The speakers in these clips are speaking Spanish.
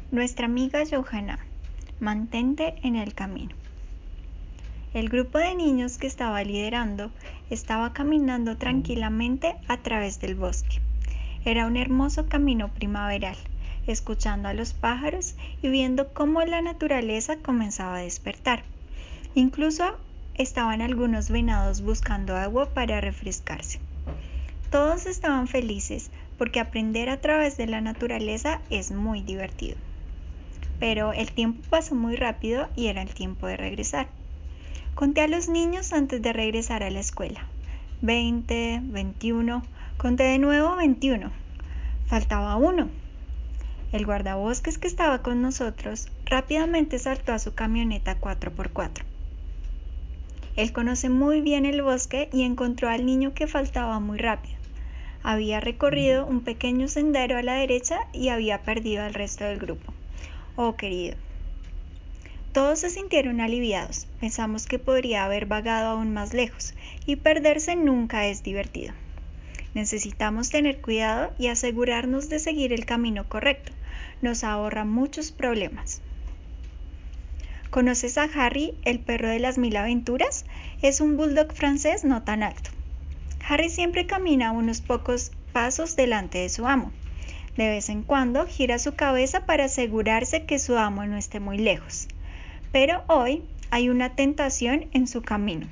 Nuestra amiga Johanna, mantente en el camino. El grupo de niños que estaba liderando estaba caminando tranquilamente a través del bosque. Era un hermoso camino primaveral, escuchando a los pájaros y viendo cómo la naturaleza comenzaba a despertar. Incluso estaban algunos venados buscando agua para refrescarse. Todos estaban felices porque aprender a través de la naturaleza es muy divertido. Pero el tiempo pasó muy rápido y era el tiempo de regresar. Conté a los niños antes de regresar a la escuela. 20, 21, conté de nuevo 21. Faltaba uno. El guardabosques que estaba con nosotros rápidamente saltó a su camioneta 4x4. Él conoce muy bien el bosque y encontró al niño que faltaba muy rápido. Había recorrido un pequeño sendero a la derecha y había perdido al resto del grupo. Oh, querido. Todos se sintieron aliviados. Pensamos que podría haber vagado aún más lejos, y perderse nunca es divertido. Necesitamos tener cuidado y asegurarnos de seguir el camino correcto. Nos ahorra muchos problemas. ¿Conoces a Harry, el perro de las 1000 aventuras? Es un bulldog francés no tan alto. Harry siempre camina unos pocos pasos delante de su amo. De vez en cuando gira su cabeza para asegurarse que su amo no esté muy lejos. Pero hoy hay una tentación en su camino.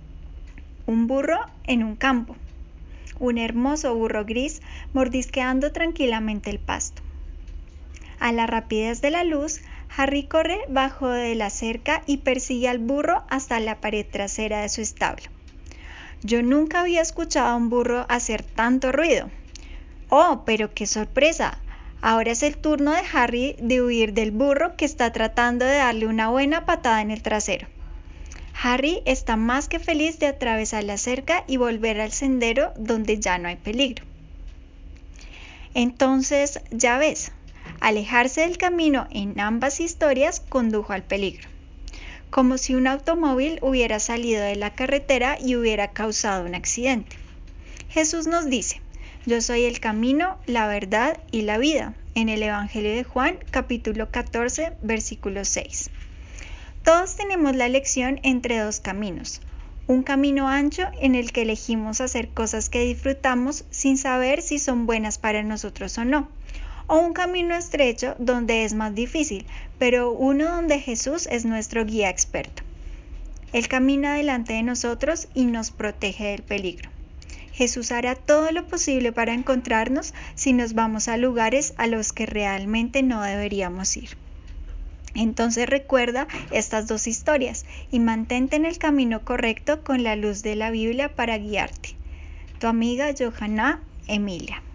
Un burro en un campo. Un hermoso burro gris mordisqueando tranquilamente el pasto. A la rapidez de la luz, Harry corre bajo de la cerca y persigue al burro hasta la pared trasera de su establo. Yo nunca había escuchado a un burro hacer tanto ruido. ¡Oh, pero qué sorpresa! Ahora es el turno de Harry de huir del burro que está tratando de darle una buena patada en el trasero. Harry está más que feliz de atravesar la cerca y volver al sendero donde ya no hay peligro. Entonces, ya ves, alejarse del camino en ambas historias condujo al peligro. Como si un automóvil hubiera salido de la carretera y hubiera causado un accidente. Jesús nos dice: yo soy el camino, la verdad y la vida, en el Evangelio de Juan, capítulo 14, versículo 6. Todos tenemos la elección entre dos caminos. Un camino ancho en el que elegimos hacer cosas que disfrutamos sin saber si son buenas para nosotros o no. O un camino estrecho donde es más difícil, pero uno donde Jesús es nuestro guía experto. Él camina delante de nosotros y nos protege del peligro. Jesús hará todo lo posible para encontrarnos si nos vamos a lugares a los que realmente no deberíamos ir. Entonces recuerda estas dos historias y mantente en el camino correcto con la luz de la Biblia para guiarte. Tu amiga Johanna Emilia.